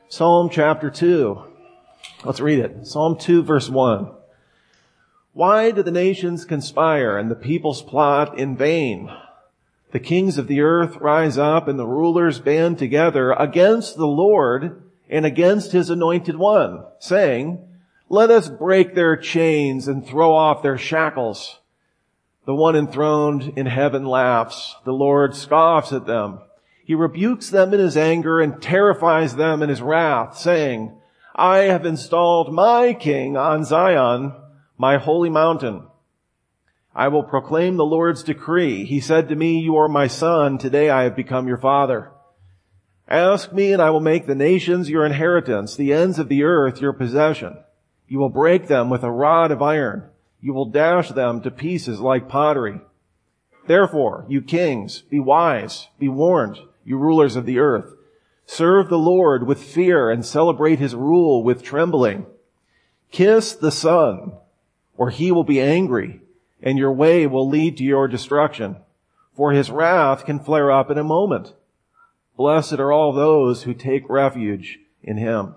Psalm chapter 2. Let's read it. Psalm 2 verse 1. Why do the nations conspire and the peoples plot in vain? The kings of the earth rise up and the rulers band together against the Lord and against his anointed one, saying, let us break their chains and throw off their shackles. The one enthroned in heaven laughs. The Lord scoffs at them. He rebukes them in his anger and terrifies them in his wrath, saying, I have installed my king on Zion, my holy mountain. I will proclaim the Lord's decree. He said to me, you are my son. Today I have become your father. Ask me and I will make the nations your inheritance, the ends of the earth your possession. You will break them with a rod of iron. You will dash them to pieces like pottery. Therefore, you kings, be wise, be warned, you rulers of the earth. Serve the Lord with fear and celebrate his rule with trembling. Kiss the Son, or he will be angry, and your way will lead to your destruction. For his wrath can flare up in a moment. Blessed are all those who take refuge in him.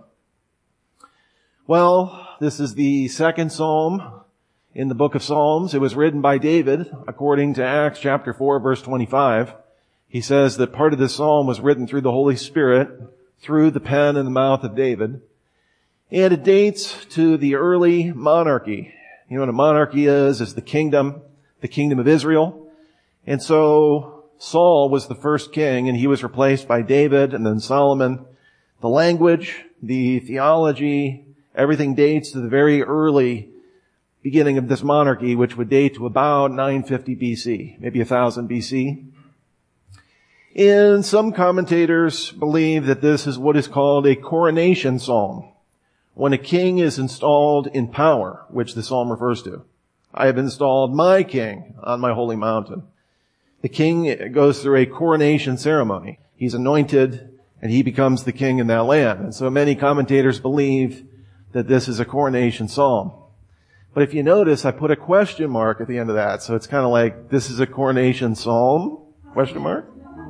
Well, this is the second psalm in the book of Psalms. It was written by David, according to Acts chapter 4, verse 25. He says that part of this psalm was written through the Holy Spirit, through the pen and the mouth of David. And it dates to the early monarchy. You know what a monarchy is the kingdom of Israel. And so Saul was the first king, and he was replaced by David and then Solomon. The language, the theology, everything dates to the very early beginning of this monarchy, which would date to about 950 BC, maybe 1000 BC. And some commentators believe that this is what is called a coronation psalm, when a king is installed in power, which the psalm refers to. I have installed my king on my holy mountain. The king goes through a coronation ceremony. He's anointed, and he becomes the king in that land. And so many commentators believe that this is a coronation psalm. But if you notice, I put a question mark at the end of that. So it's kind of like, this is a coronation psalm? Question mark?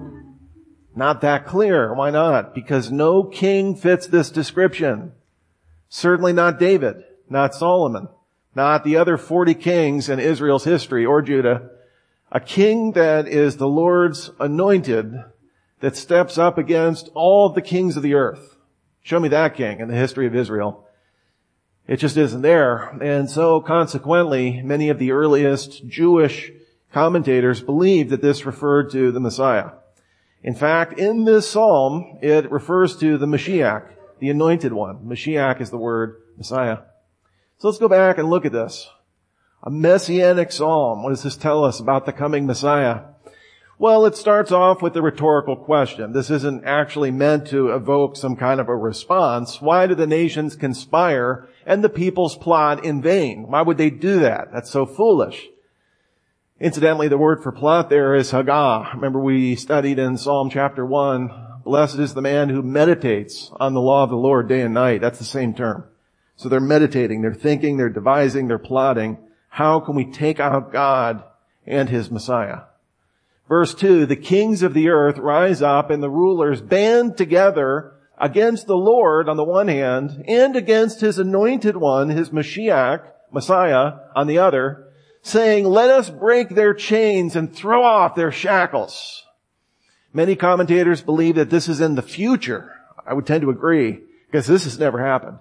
Not that clear. Why not? Because no king fits this description. Certainly not David, not Solomon, not the other 40 kings in Israel's history or Judah. A king that is the Lord's anointed, that steps up against all the kings of the earth. Show me that king in the history of Israel. It just isn't there. And so consequently, many of the earliest Jewish commentators believed that this referred to the Messiah. In fact, in this psalm, it refers to the Mashiach, the anointed one. Mashiach is the word Messiah. So let's go back and look at this. A messianic psalm. What does this tell us about the coming Messiah? Well, it starts off with a rhetorical question. This isn't actually meant to evoke some kind of a response. Why do the nations conspire and the peoples plot in vain? Why would they do that? That's so foolish. Incidentally, the word for plot there is hagah. Remember we studied in Psalm chapter 1, blessed is the man who meditates on the law of the Lord day and night. That's the same term. So they're meditating, they're thinking, they're devising, they're plotting. How can we take out God and his Messiah? Verse 2, the kings of the earth rise up and the rulers band together against the Lord on the one hand and against his anointed one, his Mashiach, Messiah, on the other, saying, let us break their chains and throw off their shackles. Many commentators believe that this is in the future. I would tend to agree, because this has never happened.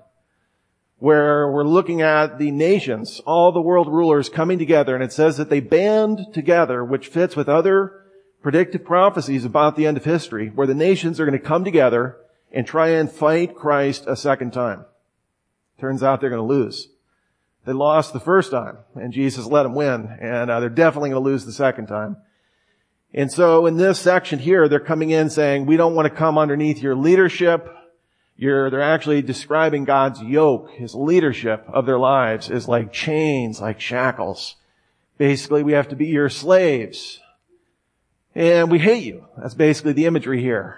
Where we're looking at the nations, all the world rulers coming together, and it says that they band together, which fits with other predictive prophecies about the end of history, where the nations are going to come together and try and fight Christ a second time. Turns out they're going to lose. They lost the first time, and Jesus let them win, and they're definitely going to lose the second time. And so in this section here, they're coming in saying, we don't want to come underneath your leadership. They're actually describing God's yoke, his leadership of their lives is like chains, like shackles. Basically, we have to be your slaves. And we hate you. That's basically the imagery here.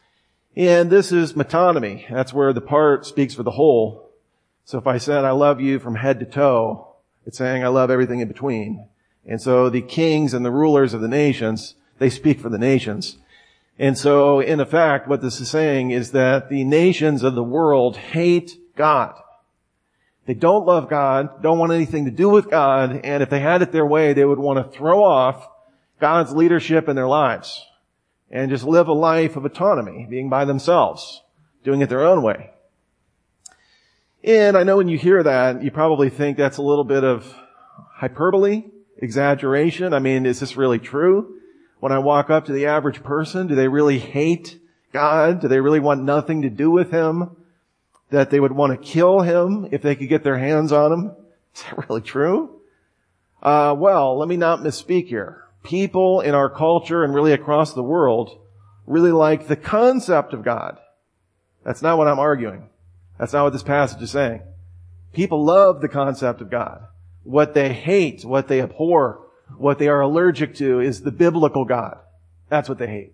And this is metonymy. That's where the part speaks for the whole. So if I said I love you from head to toe, it's saying I love everything in between. And so the kings and the rulers of the nations, they speak for the nations. And so, in effect, what this is saying is that the nations of the world hate God. They don't love God, don't want anything to do with God, and if they had it their way, they would want to throw off God's leadership in their lives and just live a life of autonomy, being by themselves, doing it their own way. And I know when you hear that, you probably think that's a little bit of hyperbole, exaggeration. I mean, is this really true? When I walk up to the average person, do they really hate God? Do they really want nothing to do with Him? That they would want to kill Him if they could get their hands on Him? Is that really true? Well, let me not misspeak here. People in our culture and really across the world really like the concept of God. That's not what I'm arguing. That's not what this passage is saying. People love the concept of God. What they hate, what they abhor, what they are allergic to is the biblical God. That's what they hate.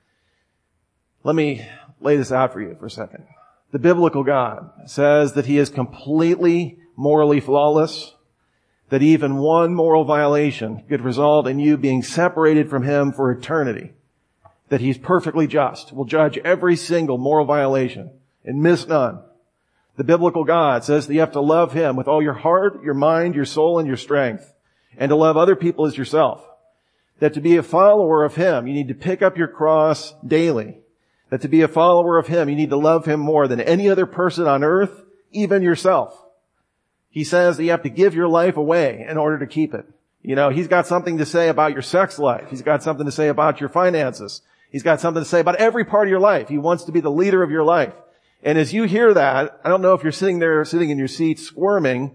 Let me lay this out for you for a second. The biblical God says that He is completely morally flawless, that even one moral violation could result in you being separated from Him for eternity, that He's perfectly just, will judge every single moral violation and miss none. The biblical God says that you have to love Him with all your heart, your mind, your soul, and your strength, and to love other people as yourself. That to be a follower of Him, you need to pick up your cross daily. That to be a follower of Him, you need to love Him more than any other person on earth, even yourself. He says that you have to give your life away in order to keep it. You know, He's got something to say about your sex life. He's got something to say about your finances. He's got something to say about every part of your life. He wants to be the leader of your life. And as you hear that, I don't know if you're sitting in your seat squirming,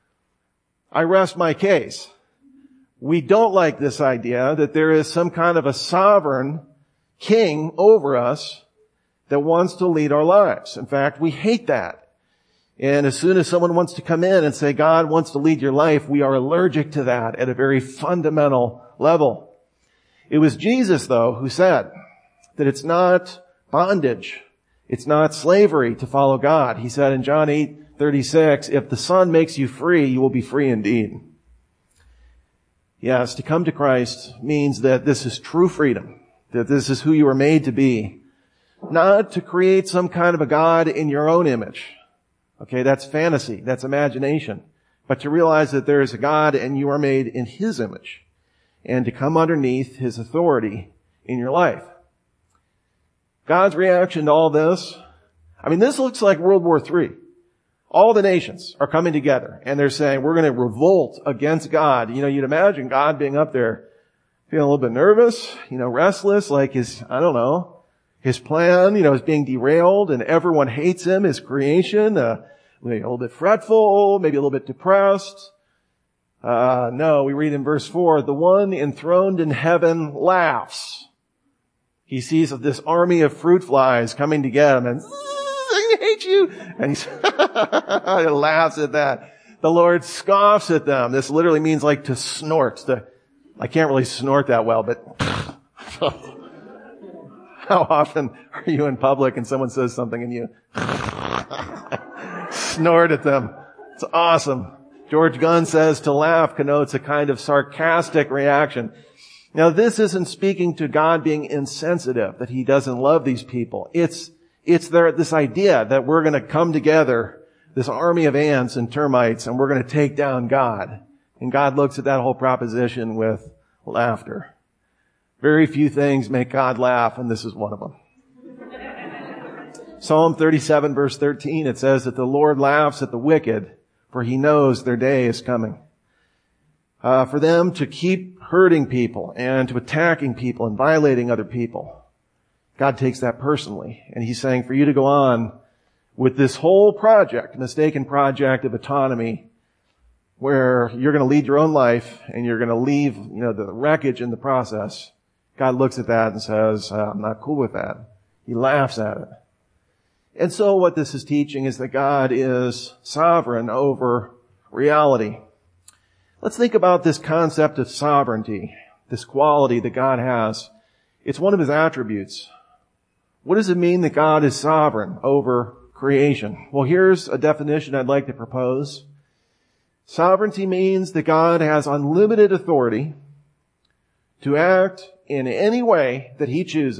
I rest my case. We don't like this idea that there is some kind of a sovereign king over us that wants to lead our lives. In fact, we hate that. And as soon as someone wants to come in and say God wants to lead your life, we are allergic to that at a very fundamental level. It was Jesus, though, who said that it's not bondage, it's not slavery to follow God. He said in John 8:36, if the Son makes you free, you will be free indeed. Yes, to come to Christ means that this is true freedom, that this is who you are made to be. Not to create some kind of a God in your own image. Okay, that's fantasy, that's imagination. But to realize that there is a God and you are made in His image. And to come underneath His authority in your life. God's reaction to all this, I mean, this looks like World War III. All the nations are coming together and they're saying, we're going to revolt against God. You know, you'd imagine God being up there feeling a little bit nervous, restless, like his plan, is being derailed and everyone hates Him, His creation, maybe a little bit fretful, maybe a little bit depressed. No, we read in verse 4, the one enthroned in heaven laughs. He sees this army of fruit flies coming to get him and, I hate you. And he laughs at that. The Lord scoffs at them. This literally means like to snort. I can't really snort that well, but how often are you in public and someone says something and you snort at them? It's awesome. George Gunn says to laugh connotes a kind of sarcastic reaction. Now, this isn't speaking to God being insensitive, that He doesn't love these people. It's this idea that we're going to come together, this army of ants and termites, and we're going to take down God. And God looks at that whole proposition with laughter. Very few things make God laugh, and this is one of them. Psalm 37, verse 13, it says that the Lord laughs at the wicked, for He knows their day is coming. For them to keep hurting people and to attacking people and violating other people, God takes that personally. And He's saying for you to go on with this whole project, mistaken project of autonomy, where you're going to lead your own life and you're going to leave, the wreckage in the process. God looks at that and says, I'm not cool with that. He laughs at it. And so what this is teaching is that God is sovereign over reality. Let's think about this concept of sovereignty, this quality that God has. It's one of His attributes. What does it mean that God is sovereign over creation? Well, here's a definition I'd like to propose. Sovereignty means that God has unlimited authority to act in any way that He chooses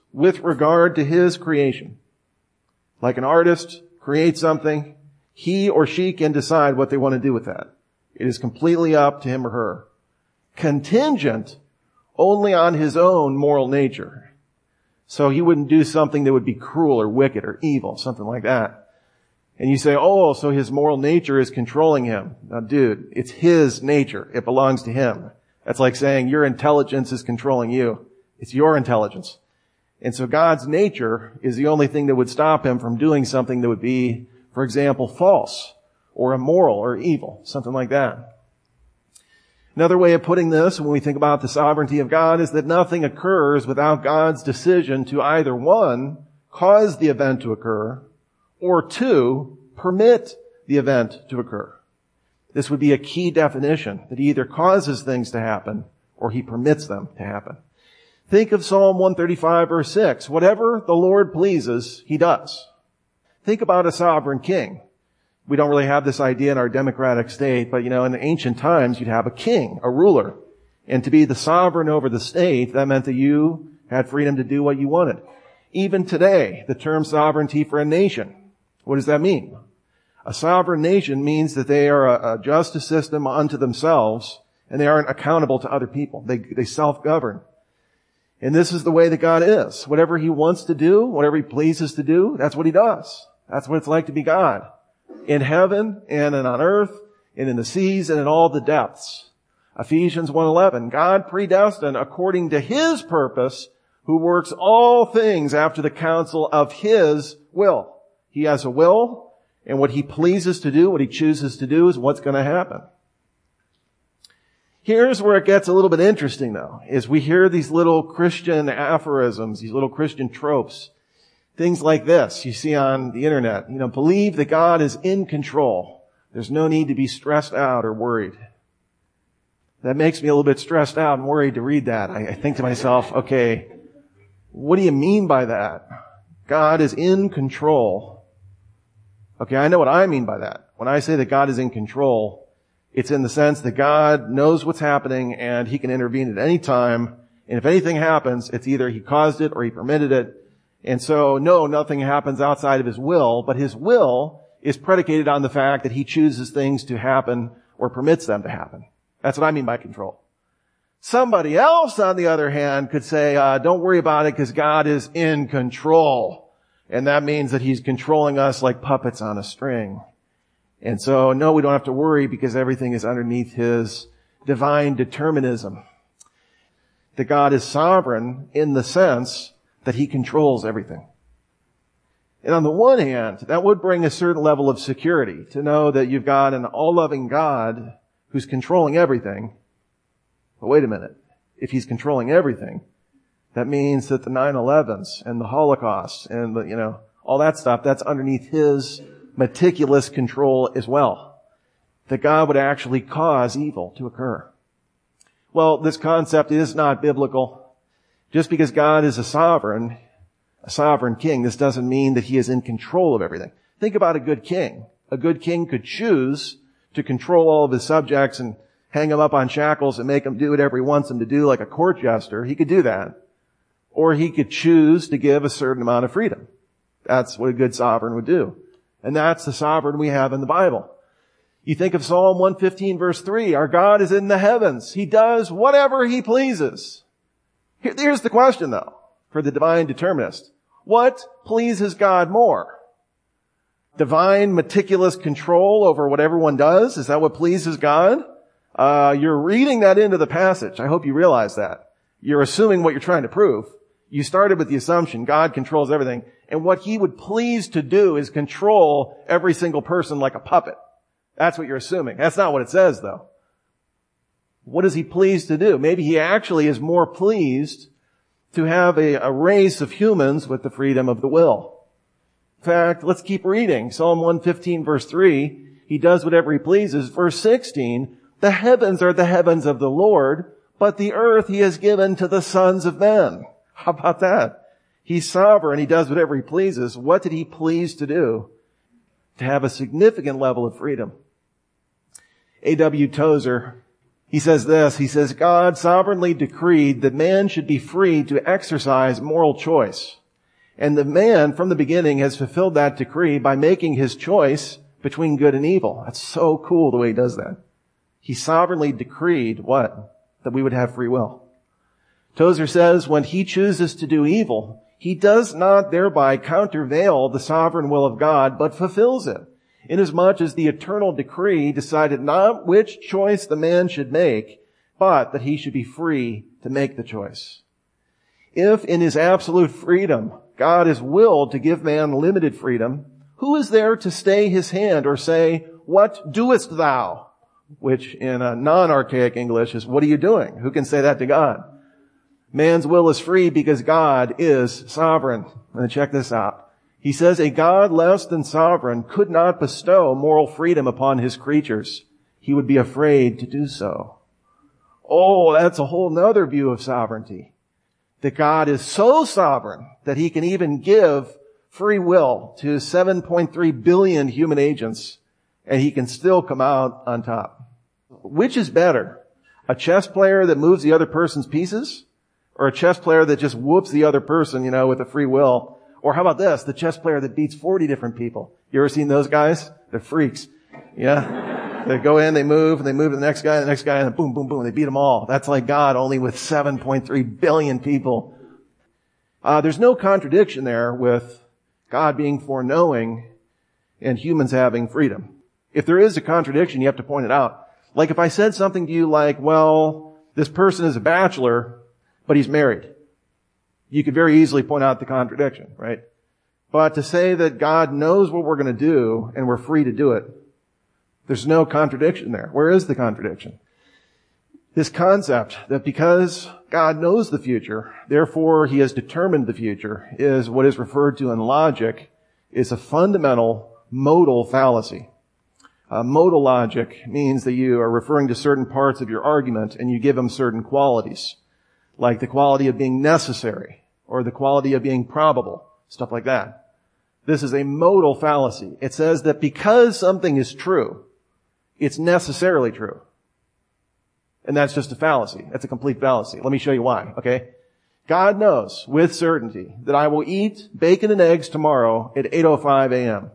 with regard to his creation. Like an artist creates something, he or she can decide what they want to do with that. It is completely up to him or her. Contingent only on his own moral nature. So he wouldn't do something that would be cruel or wicked or evil, something like that. And you say, oh, so his moral nature is controlling him. Now, dude, it's his nature. It belongs to him. That's like saying your intelligence is controlling you. It's your intelligence. And so God's nature is the only thing that would stop him from doing something that would be, for example, false or immoral or evil, something like that. Another way of putting this, when we think about the sovereignty of God, is that nothing occurs without God's decision to either, one, cause the event to occur, or two, permit the event to occur. This would be a key definition, that he either causes things to happen or he permits them to happen. Think of Psalm 135, verse 6. Whatever the Lord pleases, he does. Think about a sovereign king. We don't really have this idea in our democratic state, but in the ancient times, you'd have a king, a ruler. And to be the sovereign over the state, that meant that you had freedom to do what you wanted. Even today, the term sovereignty for a nation, what does that mean? A sovereign nation means that they are a justice system unto themselves, and they aren't accountable to other people. They self-govern. And this is the way that God is. Whatever he wants to do, whatever he pleases to do, that's what he does. That's what it's like to be God. In heaven and on earth and in the seas and in all the depths. Ephesians 1:11, God predestined according to his purpose, who works all things after the counsel of his will. He has a will, and what he pleases to do, what he chooses to do, is what's going to happen. Here's where it gets a little bit interesting, though, is we hear these little Christian aphorisms, these little Christian tropes. Things like this you see on the internet. Believe that God is in control. There's no need to be stressed out or worried. That makes me a little bit stressed out and worried to read that. I think to myself, okay, what do you mean by that? God is in control. Okay, I know what I mean by that. When I say that God is in control, it's in the sense that God knows what's happening and he can intervene at any time. And if anything happens, it's either he caused it or he permitted it. And so, no, nothing happens outside of his will, but his will is predicated on the fact that he chooses things to happen or permits them to happen. That's what I mean by control. Somebody else, on the other hand, could say, don't worry about it because God is in control. And that means that he's controlling us like puppets on a string. And so, no, we don't have to worry because everything is underneath his divine determinism. That God is sovereign in the sense that he controls everything. And on the one hand, that would bring a certain level of security to know that you've got an all-loving God who's controlling everything. But wait a minute. If he's controlling everything, that means that the 9/11s and the Holocaust and all that stuff, that's underneath his meticulous control as well. That God would actually cause evil to occur. Well, this concept is not biblical. Just because God is a sovereign king, this doesn't mean that he is in control of everything. Think about a good king. A good king could choose to control all of his subjects and hang them up on shackles and make them do whatever he wants them to do like a court jester. He could do that. Or he could choose to give a certain amount of freedom. That's what a good sovereign would do. And that's the sovereign we have in the Bible. You think of Psalm 115 verse 3. Our God is in the heavens. He does whatever he pleases. Here's the question, though, for the divine determinist. What pleases God more? Divine, meticulous control over what everyone does? Is that what pleases God? You're reading that into the passage. I hope you realize that. You're assuming what you're trying to prove. You started with the assumption God controls everything, and what he would please to do is control every single person like a puppet. That's what you're assuming. That's not what it says, though. What is he pleased to do? Maybe he actually is more pleased to have a race of humans with the freedom of the will. In fact, let's keep reading. Psalm 115 verse 3, he does whatever he pleases. Verse 16, the heavens are the heavens of the Lord, but the earth he has given to the sons of men. How about that? He's sovereign. He does whatever he pleases. What did he please to do? To have a significant level of freedom. A.W. Tozer He says this, he says, God sovereignly decreed that man should be free to exercise moral choice. And the man from the beginning has fulfilled that decree by making his choice between good and evil. That's so cool the way he does that. He sovereignly decreed what? That we would have free will. Tozer says when he chooses to do evil, he does not thereby countervail the sovereign will of God, but fulfills it, inasmuch as the eternal decree decided not which choice the man should make, but that he should be free to make the choice. If in his absolute freedom, God is willed to give man limited freedom, who is there to stay his hand or say, what doest thou? Which in a non-archaic English is, what are you doing? Who can say that to God? Man's will is free because God is sovereign. And check this out. He says a God less than sovereign could not bestow moral freedom upon his creatures. He would be afraid to do so. Oh, that's a whole nother view of sovereignty. That God is so sovereign that he can even give free will to 7.3 billion human agents, and he can still come out on top. Which is better? A chess player that moves the other person's pieces? Or a chess player that just whoops the other person, with a free will? Or how about this? The chess player that beats 40 different people. You ever seen those guys? They're freaks. Yeah? They go in, they move to the next guy, and then boom, boom, boom. They beat them all. That's like God, only with 7.3 billion people. There's no contradiction there with God being foreknowing and humans having freedom. If there is a contradiction, you have to point it out. Like if I said something to you like, well, this person is a bachelor, but he's married. You could very easily point out the contradiction, right? But to say that God knows what we're going to do and we're free to do it, there's no contradiction there. Where is the contradiction? This concept that because God knows the future, therefore he has determined the future, is what is referred to in logic is a fundamental modal fallacy. Modal logic means that you are referring to certain parts of your argument and you give them certain qualities, like the quality of being necessary or the quality of being probable, stuff like that. This is a modal fallacy. It says that because something is true, it's necessarily true. And that's just a fallacy. That's a complete fallacy. Let me show you why, okay? God knows with certainty that I will eat bacon and eggs tomorrow at 8:05 a.m.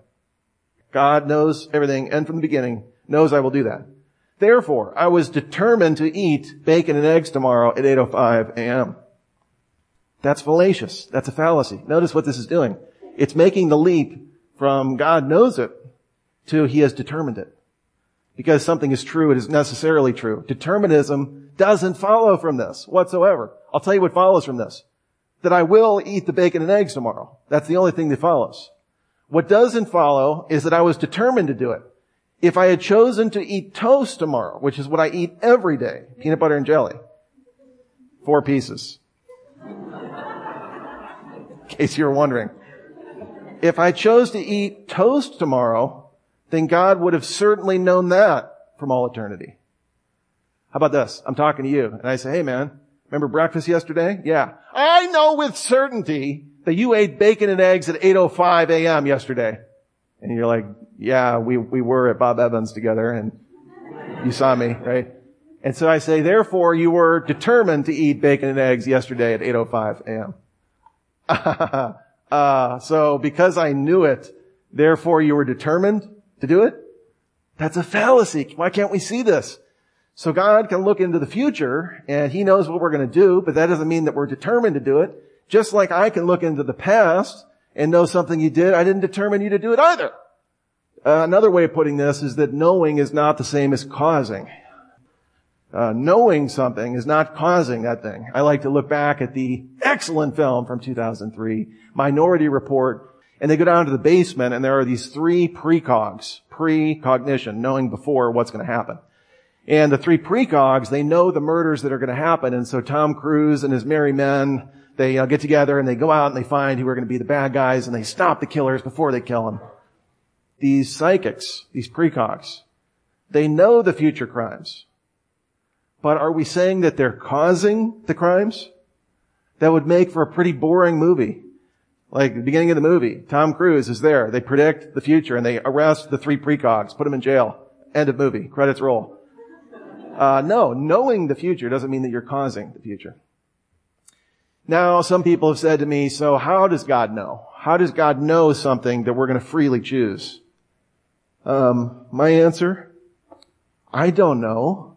God knows everything, and from the beginning knows I will do that. Therefore, I was determined to eat bacon and eggs tomorrow at 8:05 a.m. That's fallacious. That's a fallacy. Notice what this is doing. It's making the leap from God knows it to he has determined it. Because something is true, it is necessarily true. Determinism doesn't follow from this whatsoever. I'll tell you what follows from this. That I will eat the bacon and eggs tomorrow. That's the only thing that follows. What doesn't follow is that I was determined to do it. If I had chosen to eat toast tomorrow, which is what I eat every day, peanut butter and jelly, 4 pieces. In case you were wondering. If I chose to eat toast tomorrow, then God would have certainly known that from all eternity. How about this? I'm talking to you, and I say, hey man, remember breakfast yesterday? Yeah. I know with certainty that you ate bacon and eggs at 8:05 a.m. yesterday. And you're like, yeah, we were at Bob Evans together, and you saw me, right? And so I say, therefore, you were determined to eat bacon and eggs yesterday at 8:05 a.m. So because I knew it, therefore you were determined to do it? That's a fallacy. Why can't we see this? So God can look into the future, and he knows what we're going to do, but that doesn't mean that we're determined to do it. Just like I can look into the past and know something you did, I didn't determine you to do it either. Another way of putting this is that knowing is not the same as causing. Knowing something is not causing that thing. I like to look back at the excellent film from 2003, Minority Report, and they go down to the basement and there are these 3 precogs, precognition, knowing before what's going to happen. And the 3 precogs, they know the murders that are going to happen, and so Tom Cruise and his merry men, they get together and they go out and they find who are going to be the bad guys and they stop the killers before they kill them. These psychics, these precogs, they know the future crimes. But are we saying that they're causing the crimes? That would make for a pretty boring movie. Like the beginning of the movie, Tom Cruise is there. They predict the future and they arrest the 3 precogs, put them in jail. End of movie. Credits roll. No, knowing the future doesn't mean that you're causing the future. Now, some people have said to me, so how does God know? How does God know something that we're going to freely choose? My answer, I don't know.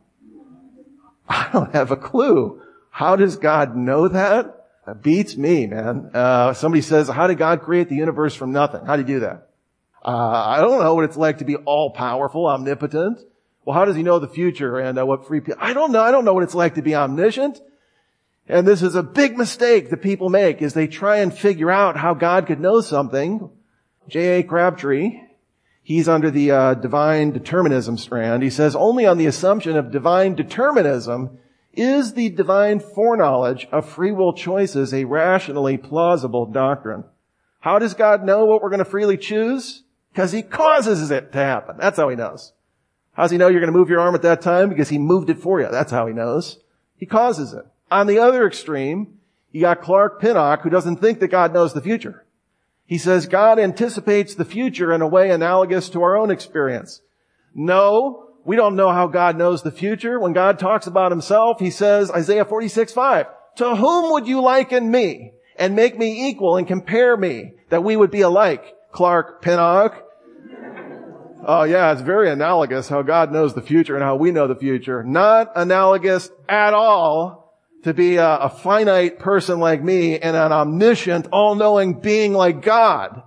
I don't have a clue. How does God know that? That beats me, man. Somebody says, how did God create the universe from nothing? How did he do that? I don't know what it's like to be all-powerful, omnipotent. Well, how does he know the future and what free people? I don't know. I don't know what it's like to be omniscient. And this is a big mistake that people make, is they try and figure out how God could know something. J.A. Crabtree, he's under the divine determinism strand. He says, only on the assumption of divine determinism is the divine foreknowledge of free will choices a rationally plausible doctrine. How does God know what we're going to freely choose? Because he causes it to happen. That's how he knows. How does he know you're going to move your arm at that time? Because he moved it for you. That's how he knows. He causes it. On the other extreme, you got Clark Pinnock, who doesn't think that God knows the future. He says God anticipates the future in a way analogous to our own experience. No, we don't know how God knows the future. When God talks about himself, he says, Isaiah 46:5, to whom would you liken me and make me equal and compare me that we would be alike? Clark Pinnock. Oh yeah, it's very analogous how God knows the future and how we know the future. Not analogous at all to be a finite person like me and an omniscient, all-knowing being like God.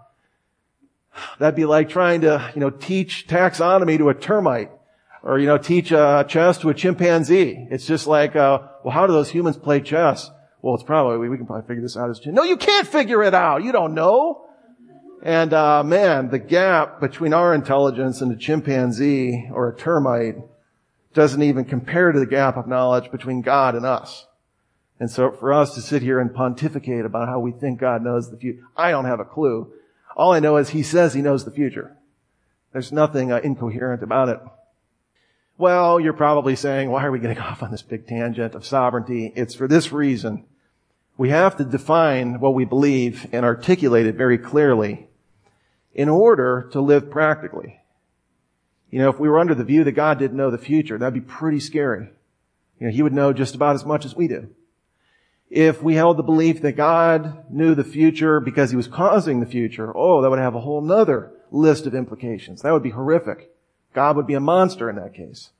That'd be like trying to, teach taxonomy to a termite or, teach chess to a chimpanzee. It's just like, well, how do those humans play chess? Well, it's probably, we can probably figure this out as No, you can't figure it out. You don't know. And, man, the gap between our intelligence and a chimpanzee or a termite doesn't even compare to the gap of knowledge between God and us. And so for us to sit here and pontificate about how we think God knows the future, I don't have a clue. All I know is he says he knows the future. There's nothing incoherent about it. Well, you're probably saying, why are we getting off on this big tangent of sovereignty? It's for this reason. We have to define what we believe and articulate it very clearly in order to live practically. If we were under the view that God didn't know the future, that'd be pretty scary. He would know just about as much as we do. If we held the belief that God knew the future because he was causing the future, that would have a whole nother list of implications. That would be horrific. God would be a monster in that case.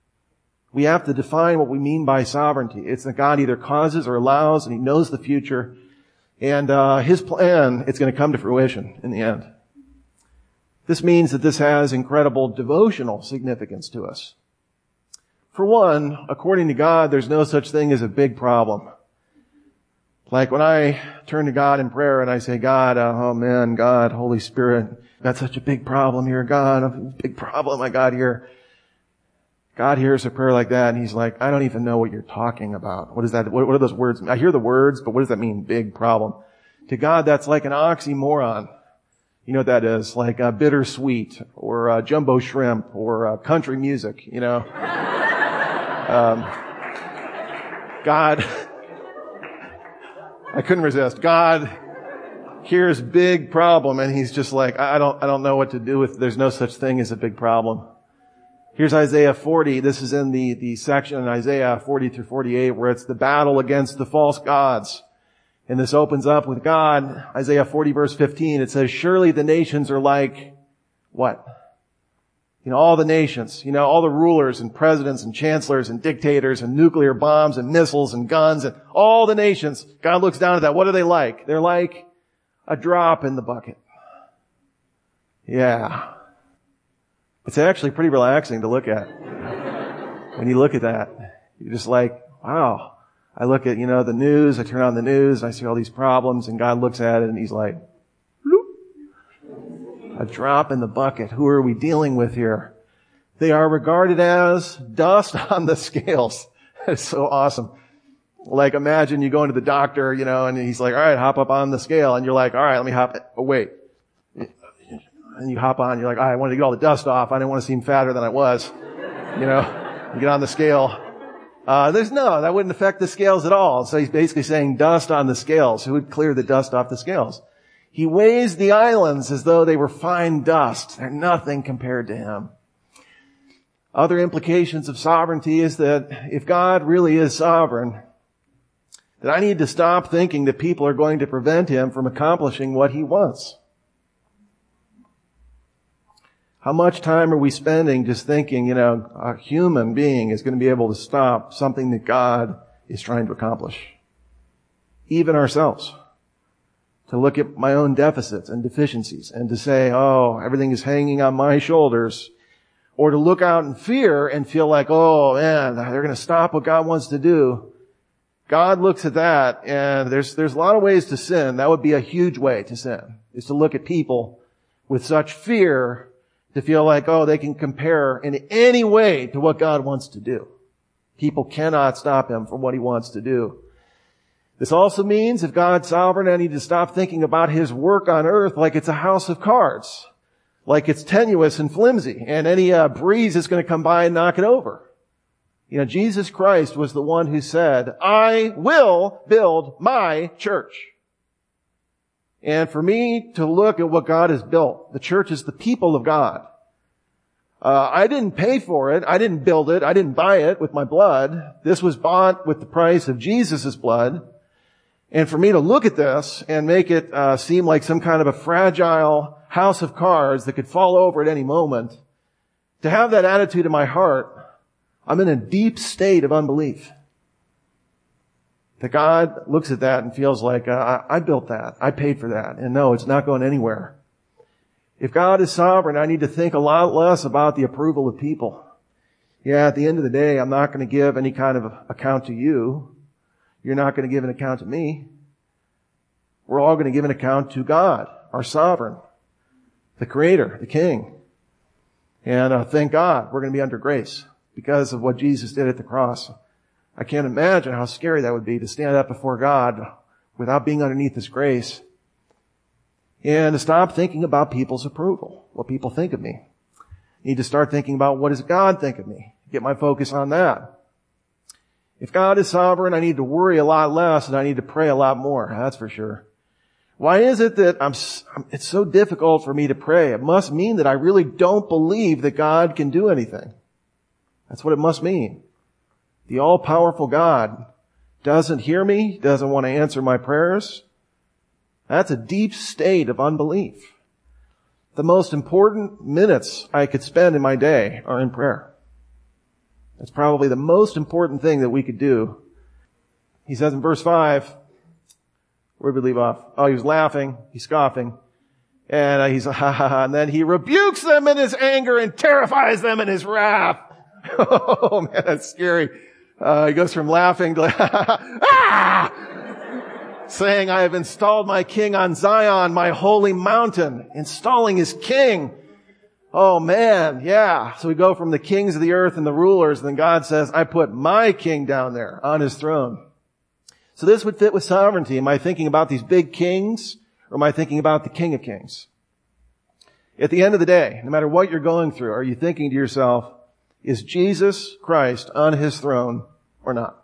We have to define what we mean by sovereignty. It's that God either causes or allows, and he knows the future, and his plan, it's going to come to fruition in the end. This means that this has incredible devotional significance to us. For one, according to God, there's no such thing as a big problem. Like when I turn to God in prayer and I say, God, God, Holy Spirit, got such a big problem here, God, a big problem I got here. God hears a prayer like that and he's like, I don't even know what you're talking about. What is that? What are those words? I hear the words, but what does that mean? Big problem. To God, that's like an oxymoron. You know what that is? Like bittersweet or jumbo shrimp or country music, God, I couldn't resist. God hears big problem and he's just like, I don't know what to do with it. There's no such thing as a big problem. Here's Isaiah 40. This is in the section in Isaiah 40 through 48 where it's the battle against the false gods. And this opens up with God. Isaiah 40 verse 15. It says, surely the nations are like what? All the nations, all the rulers and presidents and chancellors and dictators and nuclear bombs and missiles and guns and all the nations. God looks down at that. What are they like? They're like a drop in the bucket. Yeah. It's actually pretty relaxing to look at. When you look at that, you're just like, wow. I look at, the news, I turn on the news, and I see all these problems, and God looks at it and he's like, bloop. A drop in the bucket. Who are we dealing with here? They are regarded as dust on the scales. It's so awesome. Like imagine you go into the doctor, and he's like, all right, hop up on the scale. And you're like, all right, let me hop. Oh, wait. And you hop on, you're like, I wanted to get all the dust off. I didn't want to seem fatter than I was. You get on the scale. That wouldn't affect the scales at all. So he's basically saying dust on the scales. Who would clear the dust off the scales? He weighs the islands as though they were fine dust. They're nothing compared to him. Other implications of sovereignty is that if God really is sovereign, that I need to stop thinking that people are going to prevent him from accomplishing what he wants. How much time are we spending just thinking, a human being is going to be able to stop something that God is trying to accomplish? Even ourselves. To look at my own deficits and deficiencies and to say, oh, everything is hanging on my shoulders. Or to look out in fear and feel like, oh man, they're going to stop what God wants to do. God looks at that, and there's a lot of ways to sin. That would be a huge way to sin, is to look at people with such fear to feel like, oh, they can compare in any way to what God wants to do. People cannot stop him from what he wants to do. This also means if God's sovereign, I need to stop thinking about his work on earth like it's a house of cards, like it's tenuous and flimsy, and any breeze is going to come by and knock it over. Jesus Christ was the one who said, I will build my church. And for me to look at what God has built, the church is the people of God. I didn't pay for it. I didn't build it. I didn't buy it with my blood. This was bought with the price of Jesus' blood. And for me to look at this and make it seem like some kind of a fragile house of cards that could fall over at any moment, to have that attitude in my heart, I'm in a deep state of unbelief. That God looks at that and feels like, I built that. I paid for that. And no, it's not going anywhere. If God is sovereign, I need to think a lot less about the approval of people. Yeah, at the end of the day, I'm not going to give any kind of account to you. You're not going to give an account to me. We're all going to give an account to God, our sovereign, the Creator, the King. And thank God we're going to be under grace because of what Jesus did at the cross. I can't imagine how scary that would be to stand up before God without being underneath His grace. And to stop thinking about people's approval, what people think of me. I need to start thinking about what does God think of me. Get my focus on that. If God is sovereign, I need to worry a lot less and I need to pray a lot more. That's for sure. Why is it that it's so difficult for me to pray? It must mean that I really don't believe that God can do anything. That's what it must mean. The all-powerful God doesn't hear me, doesn't want to answer my prayers. That's a deep state of unbelief. The most important minutes I could spend in my day are in prayer. That's probably the most important thing that we could do. He says in verse 5, where did we leave off? Oh, he was laughing, he's scoffing, and he's ha ha ha, and then he rebukes them in his anger and terrifies them in his wrath. Oh man, that's scary. He goes from laughing to ah! Saying, I have installed my king on Zion, my holy mountain, installing his king. Oh man, yeah. So we go from the kings of the earth and the rulers, and then God says, I put my king down there on his throne. So this would fit with sovereignty. Am I thinking about these big kings, or am I thinking about the King of Kings? At the end of the day, no matter what you're going through, are you thinking to yourself, is Jesus Christ on his throne or not?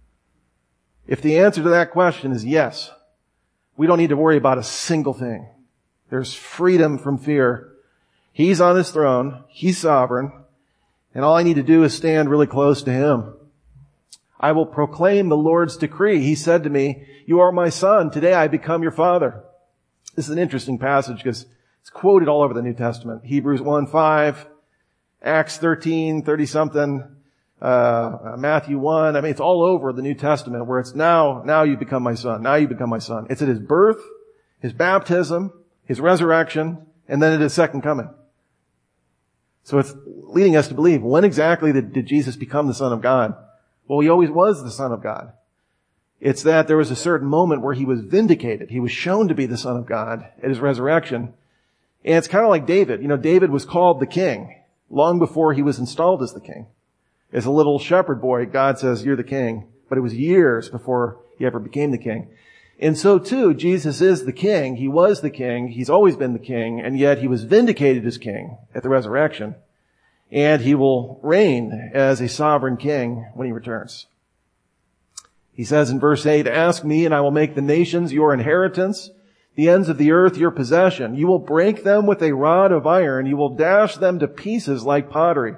If the answer to that question is yes, we don't need to worry about a single thing. There's freedom from fear. He's on his throne. He's sovereign. And all I need to do is stand really close to him. I will proclaim the Lord's decree. He said to me, you are my son. Today I become your father. This is an interesting passage because it's quoted all over the New Testament. Hebrews 1:5, Acts 13:30-something, Matthew 1. I mean, it's all over the New Testament where it's now you become my son. Now you become my son. It's at his birth, his baptism, his resurrection, and then at his second coming. So it's leading us to believe, when exactly did Jesus become the Son of God? Well, he always was the Son of God. It's that there was a certain moment where he was vindicated. He was shown to be the Son of God at his resurrection. And it's kind of like David. You know, David was called the king long before he was installed as the king. As a little shepherd boy, God says, you're the king. But it was years before he ever became the king. And so too, Jesus is the king. He was the king. He's always been the king. And yet he was vindicated as king at the resurrection. And he will reign as a sovereign king when he returns. He says in verse 8, ask me and I will make the nations your inheritance, the ends of the earth your possession. You will break them with a rod of iron. You will dash them to pieces like pottery.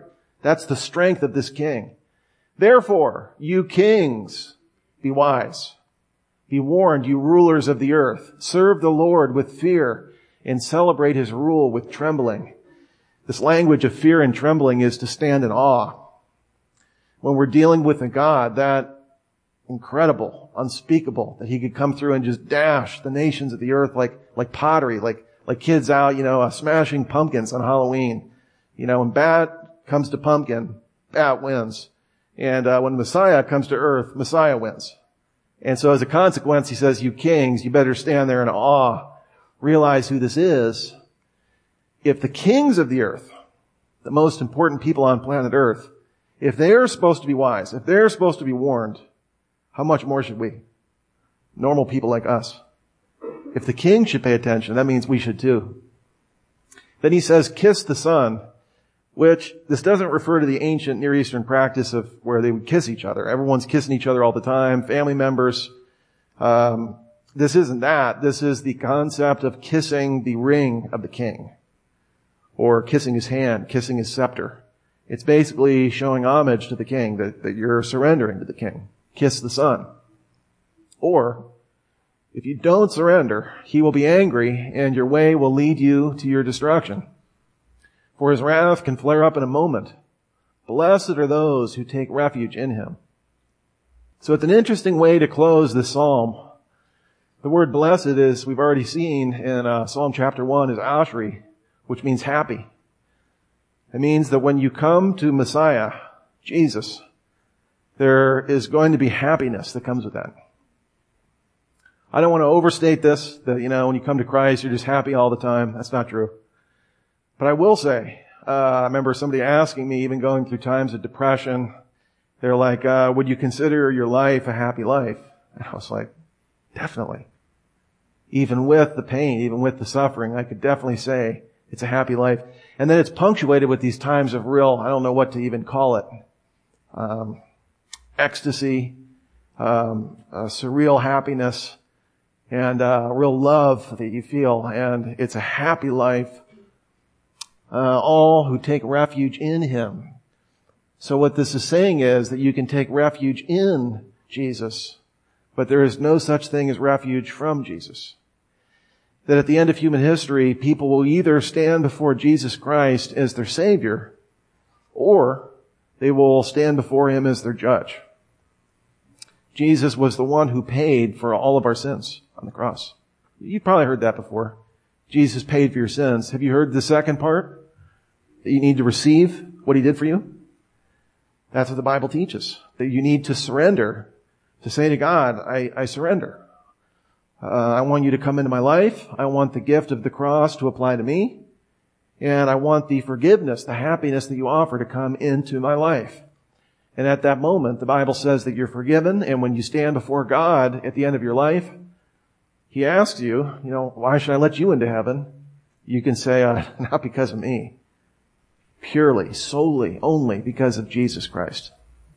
That's the strength of this king. Therefore, you kings, be wise. Be warned, you rulers of the earth. Serve the Lord with fear and celebrate his rule with trembling. This language of fear and trembling is to stand in awe. When we're dealing with a God that incredible, unspeakable, that he could come through and just dash the nations of the earth like pottery, like kids out, smashing pumpkins on Halloween. When bat comes to pumpkin, bat wins. And when Messiah comes to earth, Messiah wins. And so as a consequence, he says, you kings, you better stand there in awe. Realize who this is. If the kings of the earth, the most important people on planet earth, if they're supposed to be wise, if they're supposed to be warned, how much more should we? Normal people like us. If the king should pay attention, that means we should too. Then he says, kiss the Son, which this doesn't refer to the ancient Near Eastern practice of where they would kiss each other. Everyone's kissing each other all the time, family members. This isn't that. This is the concept of kissing the ring of the king, or kissing his hand, kissing his scepter. It's basically showing homage to the king, that you're surrendering to the king. Kiss the Son. Or, if you don't surrender, he will be angry and your way will lead you to your destruction. For his wrath can flare up in a moment. Blessed are those who take refuge in him. So it's an interesting way to close this psalm. The word blessed is, we've already seen in Psalm chapter 1, is ashri, which means happy. It means that when you come to Messiah, Jesus, there is going to be happiness that comes with that. I don't want to overstate this, that, when you come to Christ, you're just happy all the time. That's not true. But I will say, I remember somebody asking me, even going through times of depression, they're like, would you consider your life a happy life? And I was like, definitely. Even with the pain, even with the suffering, I could definitely say it's a happy life. And then it's punctuated with these times of real, I don't know what to even call it, ecstasy, surreal happiness, and real love that you feel. And it's a happy life. All who take refuge in him. So what this is saying is that you can take refuge in Jesus, but there is no such thing as refuge from Jesus. That at the end of human history, people will either stand before Jesus Christ as their Savior, or they will stand before him as their judge. Jesus was the one who paid for all of our sins on the cross. You've probably heard that before. Jesus paid for your sins. Have you heard the second part? That you need to receive what he did for you? That's what the Bible teaches. That you need to surrender. To say to God, I surrender. I want you to come into my life. I want the gift of the cross to apply to me. And I want the forgiveness, the happiness that you offer to come into my life. And at that moment, the Bible says that you're forgiven. And when you stand before God at the end of your life, he asks you, why should I let you into heaven? You can say, not because of me. Purely, solely, only because of Jesus Christ.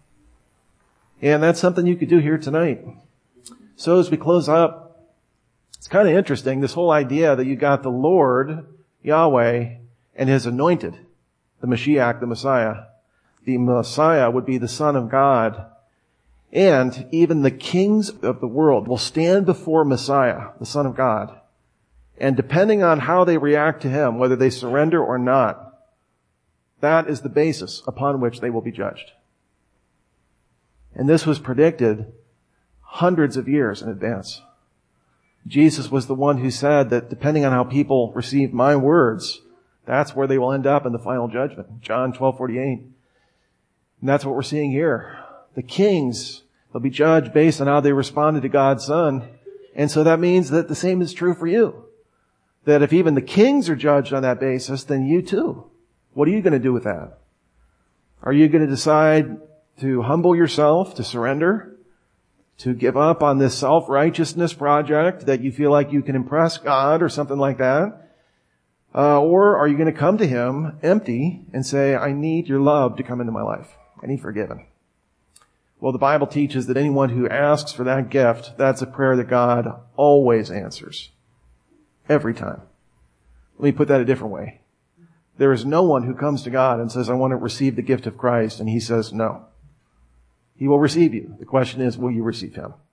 And that's something you could do here tonight. So as we close up, it's kind of interesting, this whole idea that you got the Lord, Yahweh, and his anointed, the Mashiach, the Messiah. The Messiah would be the Son of God. And even the kings of the world will stand before Messiah, the Son of God. And depending on how they react to him, whether they surrender or not, that is the basis upon which they will be judged. And this was predicted hundreds of years in advance. Jesus was the one who said that depending on how people receive my words, that's where they will end up in the final judgment. John 12:48. And that's what we're seeing here. The kings, they'll be judged based on how they responded to God's Son. And so that means that the same is true for you. That if even the kings are judged on that basis, then you too. What are you going to do with that? Are you going to decide to humble yourself, to surrender, to give up on this self-righteousness project that you feel like you can impress God or something like that? Or are you going to come to him empty and say, I need your love to come into my life. I need forgiven. Well, the Bible teaches that anyone who asks for that gift, that's a prayer that God always answers. Every time. Let me put that a different way. There is no one who comes to God and says, I want to receive the gift of Christ, and He says no. He will receive you. The question is, will you receive Him?